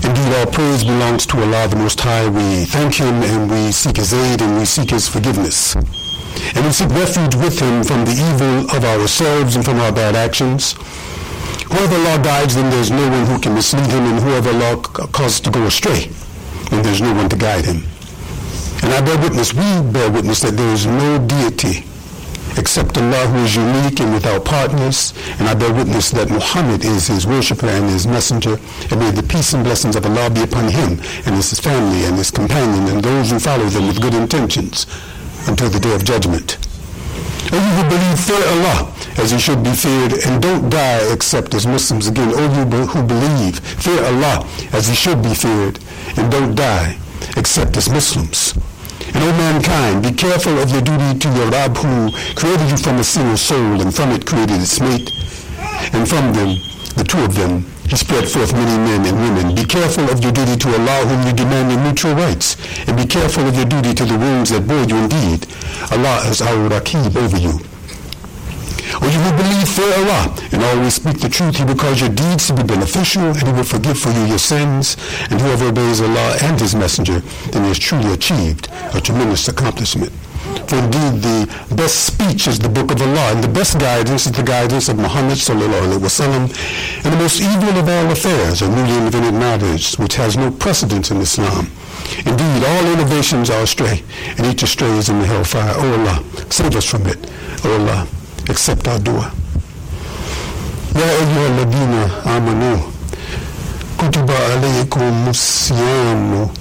Indeed, all praise belongs to Allah the Most High. We thank Him and we seek His aid and we seek His forgiveness. And we seek refuge with Him from the evil of ourselves and from our bad actions. Whoever Allah guides, then there's no one who can mislead him, and whoever Allah causes to go astray, then there's no one to guide him. And we bear witness that there is no deity except Allah, who is unique and without partners. And I bear witness that Muhammad is His worshipper and His messenger. And may the peace and blessings of Allah be upon him and his family and his companion and those who follow them with good intentions until the day of judgment. O you who believe, fear Allah as He should be feared, and don't die except as Muslims. Again, O you who believe, fear Allah as He should be feared, and don't die except as Muslims. And O mankind, be careful of your duty to your Rabb, who created you from a single soul, and from it created its mate, and from them, the two of them, He spread forth many men and women. Be careful of your duty to Allah, whom you demand your mutual rights, and be careful of your duty to the wombs that bore you. Indeed, Allah is our Raqib over you. O you who believe, fear Allah, and always speak the truth. He will cause your deeds to be beneficial, and He will forgive for you your sins. And whoever obeys Allah and His messenger, then he has truly achieved a tremendous accomplishment. For indeed the best speech is the book of Allah, and the best guidance is the guidance of Muhammad sallallahu alaihi wasallam. And the most evil of all affairs are newly invented matters, which has no precedence in Islam. Indeed, all innovations are astray, and each astray is in the hellfire. O Allah, save us from it. O Allah, accept our dua. Ya ayyuha alladhina amanu kutiba alaykum as-siyamu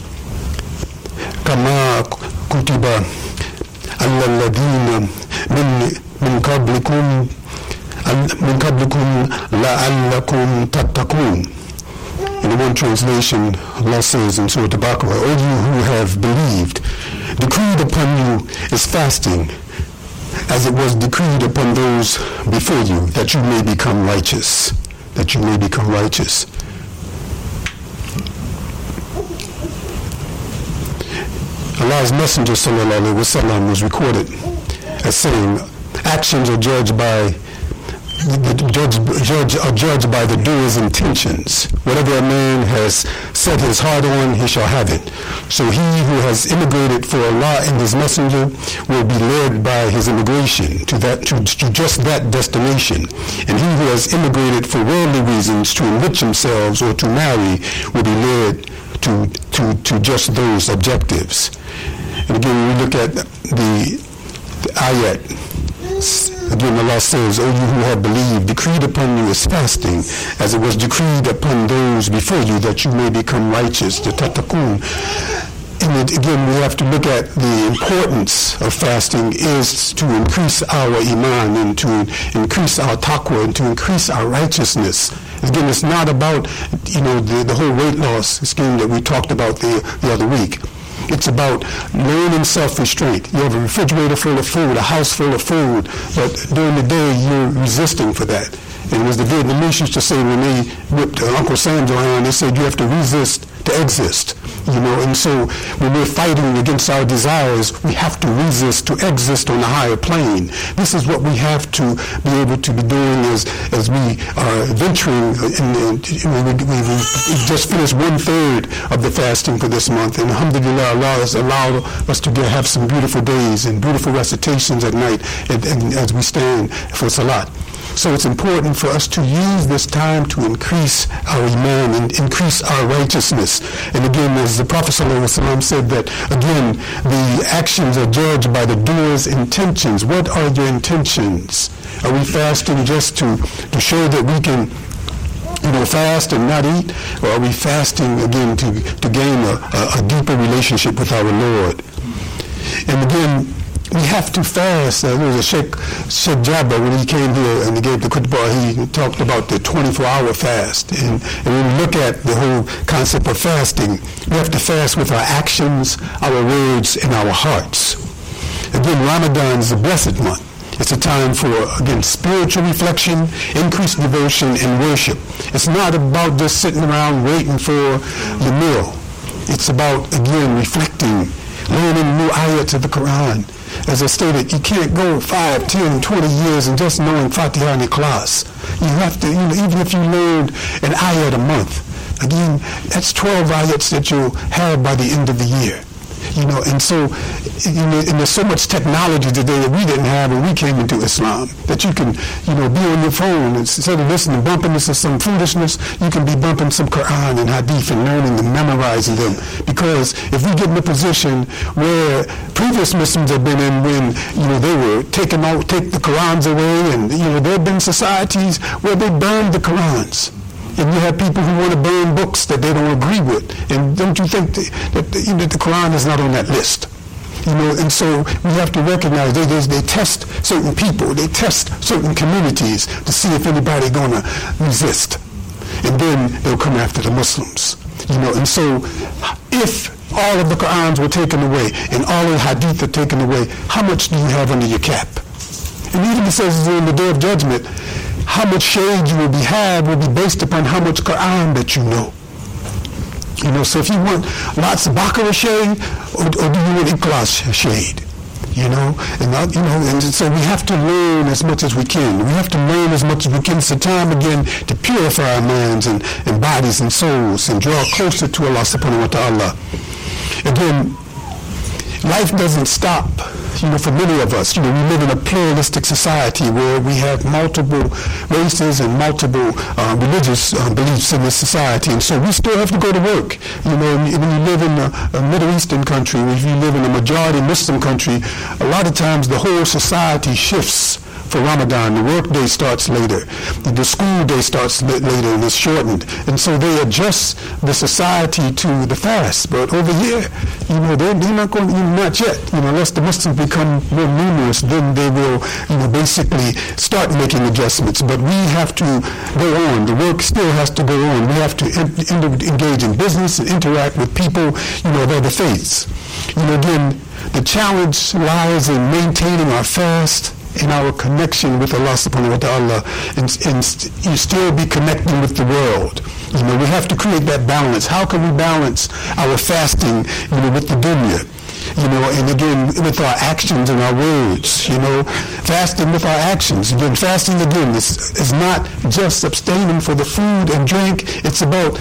kama kutiba ala alladhina min qablikum la'allakum tattaqun. In the one translation, Allah says in Surah Al-Baqarah, O you who have believed, decreed upon you is fasting, as it was decreed upon those before you, that you may become righteous. That you may become righteous. Allah's Messenger sallallahu alaihi wasallam was recorded as saying, actions are judged by the doer's intentions. Whatever a man has set his heart on, he shall have it. So he who has immigrated for Allah and His Messenger will be led by his immigration to just that destination. And he who has immigrated for worldly reasons, to enrich themselves or to marry, will be led to just those objectives. And again, we look at the ayat. Again, Allah says, O you who have believed, decreed upon you is fasting, as it was decreed upon those before you, that you may become righteous, the tattaqun. And again, we have to look at the importance of fasting is to increase our iman and to increase our taqwa and to increase our righteousness. Again, it's not about, the whole weight loss scheme that we talked about the other week. It's about learning self-restraint. You have a refrigerator full of food, a house full of food, but during the day you're resisting for that. And as the Vietnamese used to say when they whipped Uncle Sam's around, they said you have to resist to exist. And so when we're fighting against our desires, we have to resist to exist on a higher plane. This is what we have to be able to be doing as we are venturing. We've just finished 1/3 of the fasting for this month, and alhamdulillah, Allah has allowed us to have some beautiful days and beautiful recitations at night and as we stand for salat. So it's important for us to use this time to increase our iman and increase our righteousness. And again, as the Prophet ﷺ said that, again, the actions are judged by the doer's intentions. What are your intentions? Are we fasting just to show that we can fast and not eat? Or are we fasting, again, to gain a deeper relationship with our Lord? And again, we have to fast. There was a Sheikh Jabba, when he came here and he gave the khutbah, he talked about the 24-hour fast. And when we look at the whole concept of fasting, we have to fast with our actions, our words, and our hearts. Again, Ramadan is a blessed month. It's a time for, again, spiritual reflection, increased devotion, and worship. It's not about just sitting around waiting for the meal. It's about, again, reflecting, learning new ayats of the Quran. As I stated, you can't go 5, 10, 20 years and just knowing Fatiha and Ikhlas. You have to, even if you learned an ayat a month, Again, that's 12 ayats that you'll have by the end of the year. And so, and there's so much technology today that we didn't have when we came into Islam, that you can, be on your phone, instead of listening, bumping this or some foolishness, you can be bumping some Quran and Hadith and learning and memorizing them. Because if we get in a position where previous Muslims have been in when, they were take the Qurans away, and, there have been societies where they burned the Qurans. And you have people who want to burn books that they don't agree with. And don't you think that the Quran is not on that list? And so we have to recognize they test certain people, they test certain communities to see if anybody's going to resist. And then they'll come after the Muslims. And so if all of the Qurans were taken away and all of the Hadith are taken away, how much do you have under your cap? And even it says in the Day of Judgment, how much shade you will be based upon how much Quran that you know. So if you want lots of Baqarah shade, or do you want Ikhlas shade? And so we have to learn as much as we can. We have to learn as much as we can. It's the time again to purify our minds and bodies and souls and draw closer to Allah subhanahu wa ta'ala. Again, life doesn't stop. For many of us, we live in a pluralistic society where we have multiple races and multiple religious beliefs in this society, and so we still have to go to work. When you live in a Middle Eastern country, if you live in a majority Muslim country, a lot of times the whole society shifts for Ramadan. The work day starts later. The school day starts later and is shortened. And so they adjust the society to the fast. But over here, they're not going to, not yet. Unless the Muslims become more numerous, then they will, basically start making adjustments. But we have to go on. The work still has to go on. We have to engage in business and interact with people, of other faiths. Again, the challenge lies in maintaining our fast in our connection with Allah subhanahu wa ta'ala, and you still be connecting with the world. We have to create that balance. How can we balance our fasting, with the dunya? And again, with our actions and our words, fasting with our actions. Again, fasting again is not just abstaining for the food and drink. It's about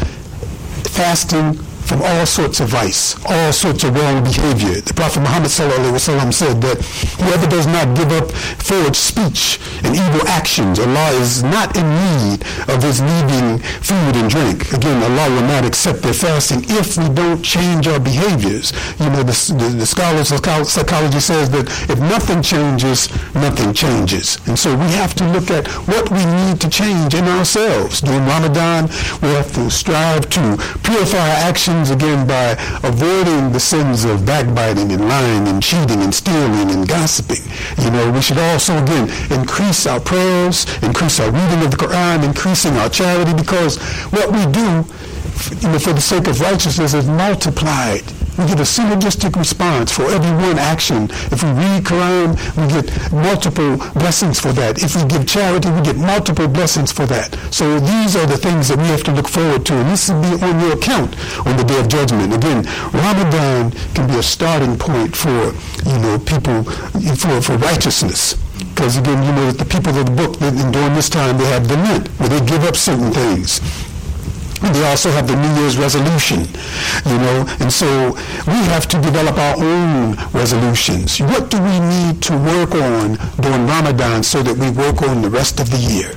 fasting from all sorts of vice, all sorts of wrong behavior. The Prophet Muhammad ﷺ said that whoever does not give up forged speech and evil actions, Allah is not in need of his needing food and drink. Again, Allah will not accept their fasting if we don't change our behaviors. The scholars of psychology says that if nothing changes, nothing changes. And so we have to look at what we need to change in ourselves. During Ramadan, we have to strive to purify our actions again by avoiding the sins of backbiting and lying and cheating and stealing and gossiping. We should also again increase our prayers, increase our reading of the Quran, increasing our charity, because what we do for the sake of righteousness is multiplied. We get a synergistic response for every one action. If we read Quran, we get multiple blessings for that. If we give charity, we get multiple blessings for that. So these are the things that we have to look forward to, and this will be on your account on the Day of Judgment. Again, Ramadan can be a starting point for people for righteousness. Because again, the people of the book, during this time, they have the Lent, where they give up certain things. They also have the New Year's resolution, and so we have to develop our own resolutions. What do we need to work on during Ramadan so that we work on the rest of the year?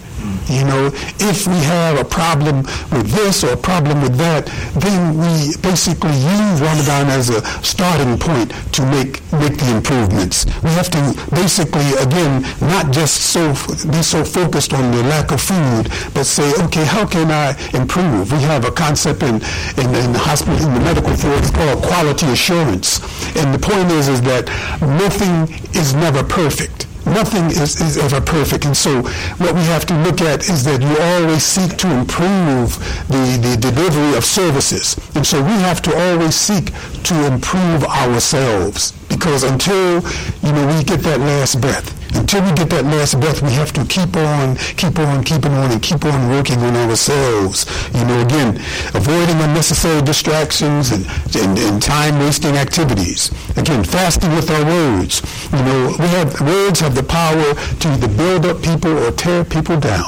If we have a problem with this or a problem with that, then we basically use Ramadan as a starting point to make the improvements. We have to basically, again, not just be so focused on the lack of food, but say, okay, how can I improve? We have a concept in the hospital, in the medical field, it's called quality assurance. And the point is that nothing is never perfect. Nothing is ever perfect, and so what we have to look at is that you always seek to improve the delivery of services, and so we have to always seek to improve ourselves, because until we get that last breath, until we get that last breath, we have to keep on, and keep on working on ourselves. Again, avoiding unnecessary distractions and time-wasting activities. Again, fasting with our words. Words have the power to either build up people or tear people down.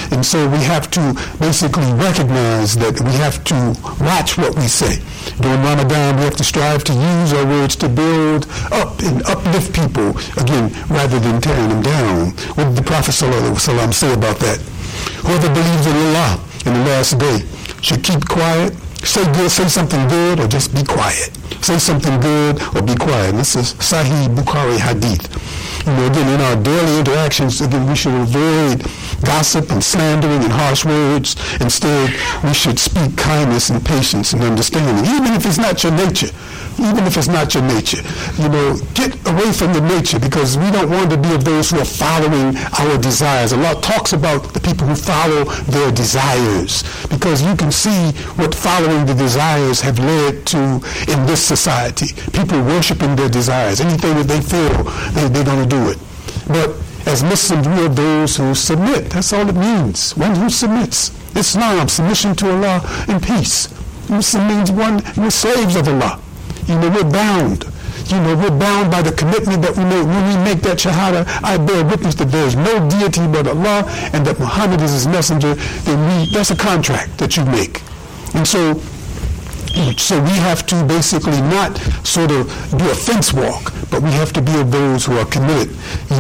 And so we have to basically recognize that we have to watch what we say. During Ramadan, we have to strive to use our words to build up and uplift people, again, rather than tearing them down. What did the Prophet ﷺ say about that? Whoever believes in Allah in the last day should keep quiet, say something good, or just be quiet. Say something good or be quiet. And this is Sahih Bukhari Hadith. Again, in our daily interactions, again, we should avoid gossip and slandering and harsh words. Instead, we should speak kindness and patience and understanding, even if it's not your nature. Even if it's not your nature. Get away from the nature, because we don't want to be of those who are following our desires. Allah talks about the people who follow their desires, because you can see what following the desires have led to in this society. People worshiping their desires. Anything that they feel, they're going to do it. But as Muslims, we are those who submit. That's all it means. One who submits. Islam, submission to Allah and peace. Muslim means we're slaves of Allah. We're bound. We're bound by the commitment that we make. When we make that shahada, I bear witness that there is no deity but Allah and that Muhammad is his messenger, then that's a contract that you make. And so we have to basically not sort of do a fence walk, but we have to be of those who are committed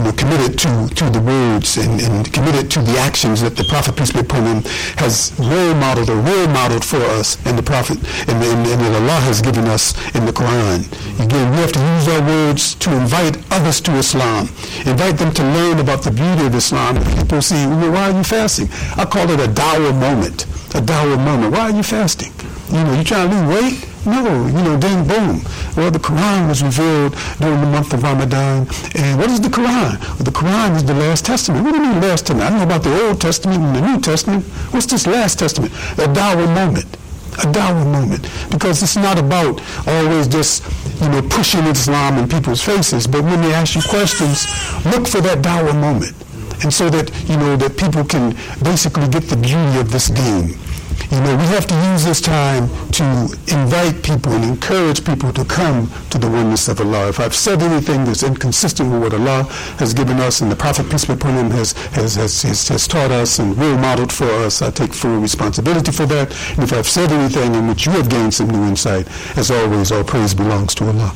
to the words and committed to the actions that the Prophet, peace be upon him, has role modeled for us, and the Prophet and that Allah has given us in the Quran. Again, we have to use our words to invite others to Islam, invite them to learn about the beauty of Islam. People say, why are you fasting? I call it a dawah moment. A dawah moment. Why are you fasting? You trying to lose weight? No, then boom. Well, the Quran was revealed during the month of Ramadan. And what is the Quran? Well, the Quran is the last testament. What do you mean last testament? I don't know about the Old Testament and the New Testament. What's this last testament? A dawah moment. A dawah moment. Because it's not about always just, pushing Islam in people's faces. But when they ask you questions, look for that dawah moment. And so that, that people can basically get the beauty of this deen. We have to use this time to invite people and encourage people to come to the oneness of Allah. If I've said anything that's inconsistent with what Allah has given us and the Prophet, peace be upon him, has taught us and role modeled for us, I take full responsibility for that. And if I've said anything in which you have gained some new insight, as always, all praise belongs to Allah.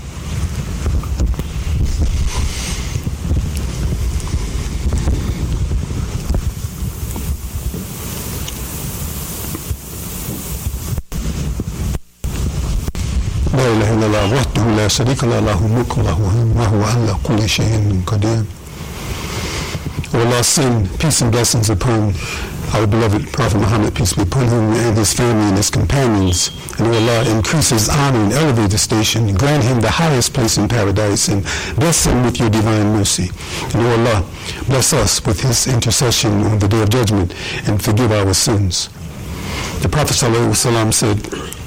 وحده لا شريك له له الملك وهو على كل شيء قدير. Allah send peace and blessings upon our beloved Prophet Muhammad, peace be upon him, and his family and his companions. And Allah increase his honor and elevate his station, and grant him the highest place in paradise, and bless him with your divine mercy. And Allah bless us with his intercession on the day of judgment and forgive our sins. The Prophet ﷺ said,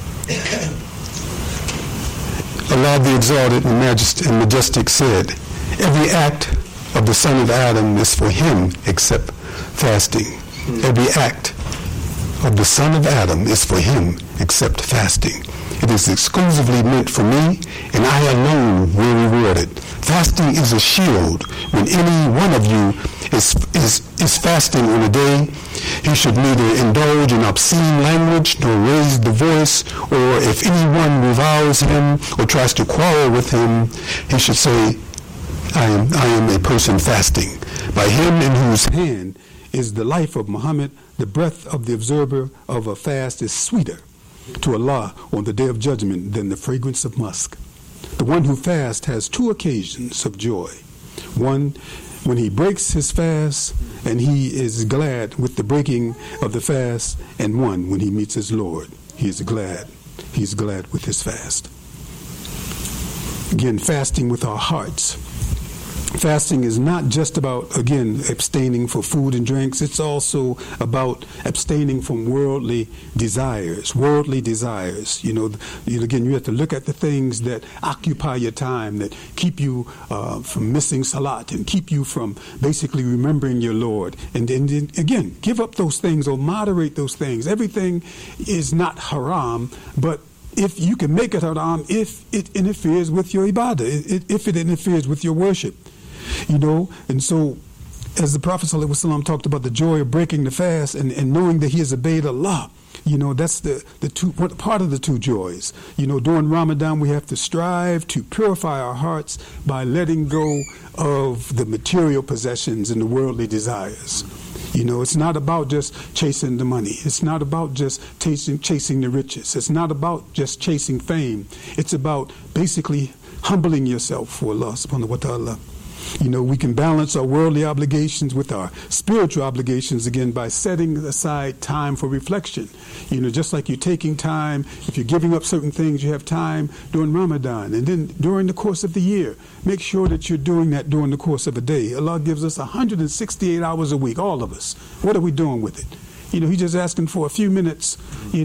Allah the Exalted and Majestic said, every act of the son of Adam is for him except fasting. Every act of the son of Adam is for him except fasting. It is exclusively meant for me, and I alone will reward it. Fasting is a shield. When any one of you is fasting on a day, he should neither indulge in obscene language nor raise the voice, or if anyone reviles him or tries to quarrel with him, he should say, I am a person fasting. By him in whose hand is the life of Muhammad, the breath of the observer of a fast is sweeter to Allah on the day of judgment than the fragrance of musk. The one who fasts has two occasions of joy. One, when he breaks his fast and he is glad with the breaking of the fast, and one, when he meets his Lord, he is glad. He's glad with his fast. Again, fasting with our hearts. Fasting is not just about, again, abstaining for food and drinks. It's also about abstaining from worldly desires. Again, you have to look at the things that occupy your time, that keep you from missing salat and keep you from basically remembering your Lord. And again, give up those things or moderate those things. Everything is not haram, but if you can make it haram, if it interferes with your ibadah, if it interferes with your worship. And so as the Prophet ﷺ talked about the joy of breaking the fast and knowing that he has obeyed Allah, that's the part of the two joys. During Ramadan, we have to strive to purify our hearts by letting go of the material possessions and the worldly desires. It's not about just chasing the money. It's not about just chasing the riches. It's not about just chasing fame. It's about basically humbling yourself for Allah subhanahu wa ta'ala. We can balance our worldly obligations with our spiritual obligations, again, by setting aside time for reflection. Just like you're taking time, if you're giving up certain things, you have time during Ramadan. And then during the course of the year, make sure that you're doing that during the course of a day. Allah gives us 168 hours a week, all of us. What are we doing with it? He's just asking for a few minutes,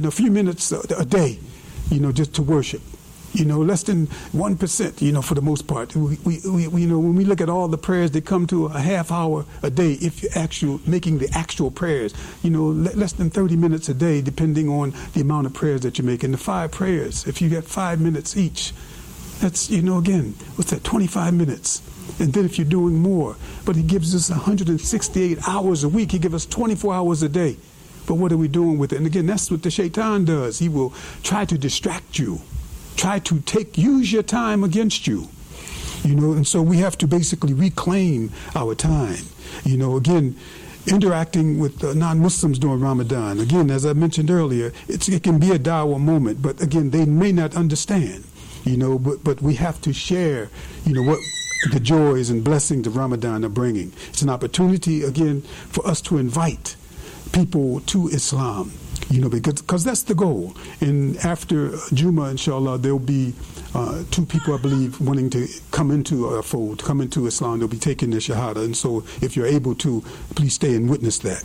a day, just to worship. Less than 1%, for the most part. We when we look at all the prayers that come to a half hour a day, if you're making the actual prayers, less than 30 minutes a day, depending on the amount of prayers that you're making. The 5 prayers, if you get 5 minutes each, that's, again, what's that, 25 minutes. And then if you're doing more, but he gives us 168 hours a week. He gives us 24 hours a day. But what are we doing with it? And again, that's what the shaitan does. He will try to distract you. Try to use your time against you, and so we have to basically reclaim our time. Again, interacting with non-Muslims during Ramadan. Again, as I mentioned earlier, it can be a dawah moment, but again, they may not understand, but we have to share, what the joys and blessings of Ramadan are bringing. It's an opportunity, again, for us to invite people to Islam. Because that's the goal. And after Juma, inshallah, there'll be 2 people, I believe, wanting to come into our fold, come into Islam. They'll be taking their shahada. And so if you're able to, please stay and witness that.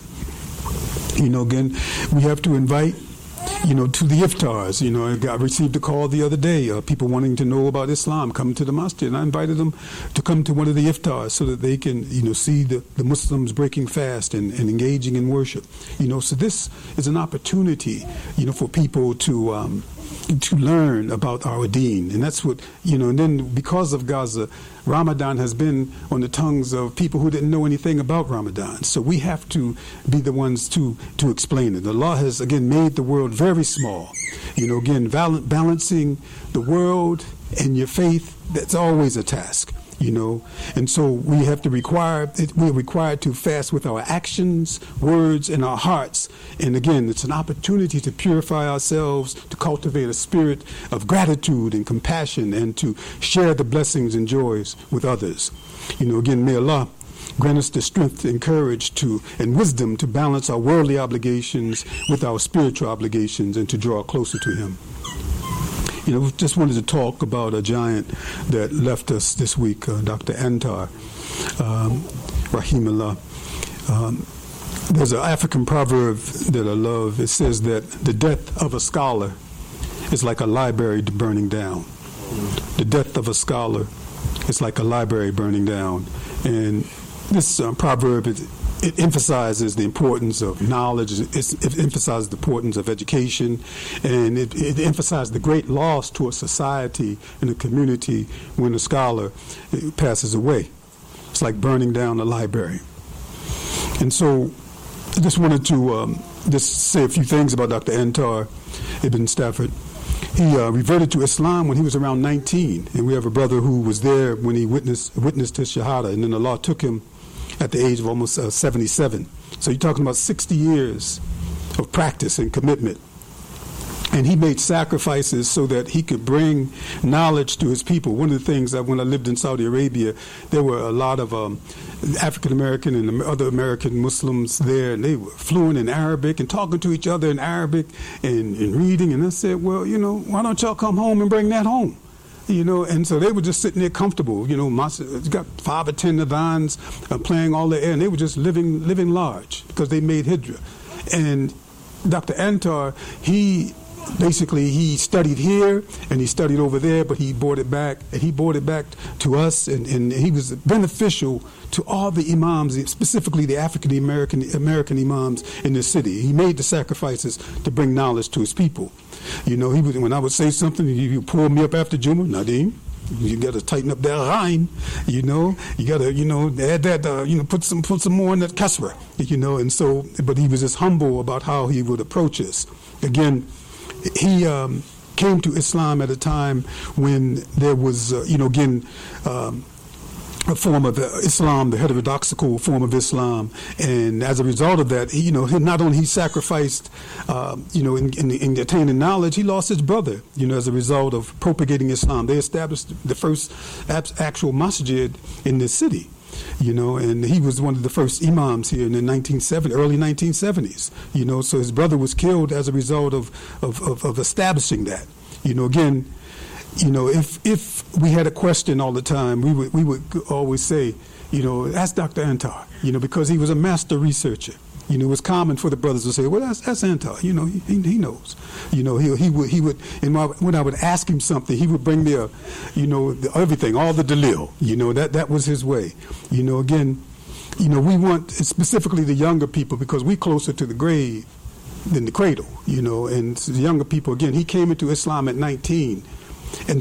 Again, we have to invite, to the iftars. I received a call the other day, people wanting to know about Islam, coming to the masjid. And I invited them to come to one of the iftars so that they can, see the Muslims breaking fast and engaging in worship. So this is an opportunity, for people to learn about our deen. And that's what, and then because of Gaza, Ramadan has been on the tongues of people who didn't know anything about Ramadan. So we have to be the ones to explain it. Allah has, again, made the world very small. Again, balancing the world and your faith, that's always a task. And so we're required to fast with our actions, words, and our hearts. And again, it's an opportunity to purify ourselves, to cultivate a spirit of gratitude and compassion, and to share the blessings and joys with others. Again, may Allah grant us the strength and courage and wisdom to balance our worldly obligations with our spiritual obligations and to draw closer to Him. Just wanted to talk about a giant that left us this week, Dr. Antar, Rahimullah. There's an African proverb that I love. It says that the death of a scholar is like a library burning down. The death of a scholar is like a library burning down. And this proverb it emphasizes the importance of knowledge, it emphasizes the importance of education, and it emphasizes the great loss to a society and a community when a scholar passes away. It's like burning down a library. And so I just wanted to just say a few things about Dr. Antar Ibn Stafford. He reverted to Islam when he was around 19, and we have a brother who was there when he witnessed his shahada, and then Allah took him at the age of almost 77. So you're talking about 60 years of practice and commitment. And he made sacrifices so that he could bring knowledge to his people. One of the things that when I lived in Saudi Arabia, there were a lot of African-American and other American Muslims there, and they were fluent in Arabic and talking to each other in Arabic and reading. And I said, well, why don't y'all come home and bring that home? And so they were just sitting there comfortable. Got 5 or 10 adhans playing all the air, and they were just living large because they made hijrah. And Dr. Antar, he studied here and he studied over there, but he brought it back to us, and he was beneficial to all the imams, specifically the African American imams in the city. He made the sacrifices to bring knowledge to his people. He would, when I would say something, he would pull me up after Juma, Nadeem, You got to tighten up that Rein, you got to, add that, put some more in that kasra, and so, but he was just humble about how he would approach us. Again, he came to Islam at a time when there was, a form of Islam, the heterodoxical form of Islam, and as a result of that, not only he sacrificed, in attaining knowledge, he lost his brother, as a result of propagating Islam. They established the first actual masjid in this city, and he was one of the first imams here in the early 1970s, so his brother was killed as a result of establishing that, again. If we had a question all the time, we would always say, ask Dr. Antar, because he was a master researcher. It was common for the brothers to say, well, that's Antar, he knows. He would, and when I would ask him something, he would bring me everything, all the dalil, that was his way. Again, we want specifically the younger people because we're closer to the grave than the cradle, and the younger people, again, he came into Islam at 19. And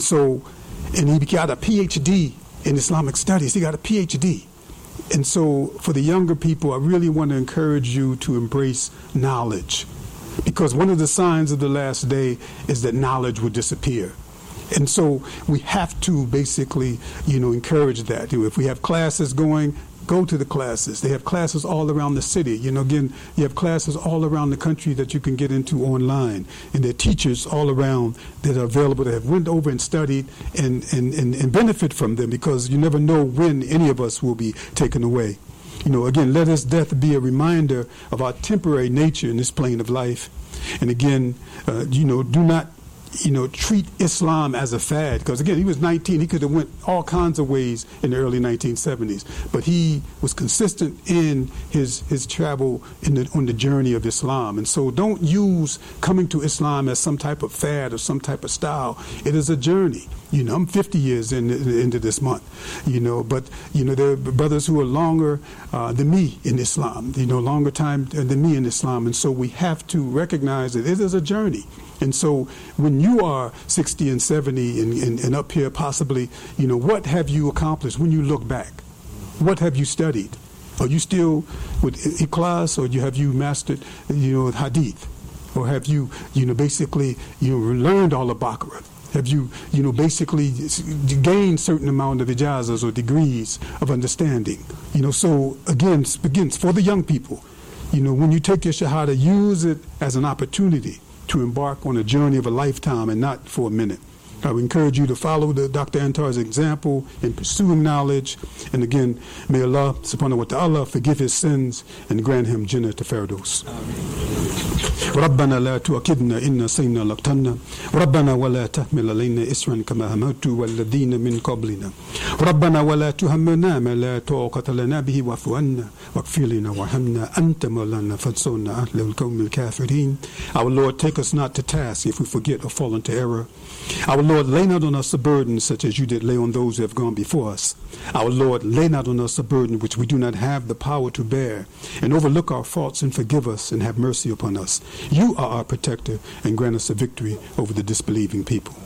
he got a PhD in Islamic studies. He got a PhD. And so for the younger people, I really want to encourage you to embrace knowledge. Because one of the signs of the last day is that knowledge will disappear. And so we have to basically, encourage that. If we have classes going, go to the classes. They have classes all around the city. Again, you have classes all around the country that you can get into online. And there are teachers all around that are available that have went over and studied and benefit from them because you never know when any of us will be taken away. Again, let his death be a reminder of our temporary nature in this plane of life. And again, do not treat Islam as a fad. Because, again, he was 19. He could have went all kinds of ways in the early 1970s. But he was consistent in his travel on the journey of Islam. And so don't use coming to Islam as some type of fad or some type of style. It is a journey. I'm 50 years into this month, but, there are brothers who are longer than me in Islam, longer time than me in Islam. And so we have to recognize that it is a journey. And so when you are 60 and 70 and up here possibly, what have you accomplished when you look back? What have you studied? Are you still with Ikhlas, or have you mastered, Hadith? Or have you, basically, learned all of Baqarah? Have you, basically gained certain amount of ijazas or degrees of understanding? So again, begins for the young people. When you take your shahada, use it as an opportunity to embark on a journey of a lifetime and not for a minute. I would encourage you to follow Dr. Antar's example in pursuing knowledge. And again, may Allah subhanahu wa ta'ala forgive his sins and grant him Jannah to Firdaus. ربنا لا تؤاخذنا إن نسينا أو أخطأنا ربنا ولا تحمل علينا إصرا كما حملته والذين من قبلنا ربنا ولا تحملنا ما لا طاقة لنا به واعف عنا واغفر لنا وارحمنا أنت مولانا فانصرنا على القوم الكافرين. Our Lord, take us not to task if we forget or fall into error. Our Lord, lay not on us a burden such as you did lay on those who have gone before us. Our Lord, lay not on us a burden which we do not have the power to bear, and overlook our faults and forgive us and have mercy upon us. You are our protector, and grant us a victory over the disbelieving people.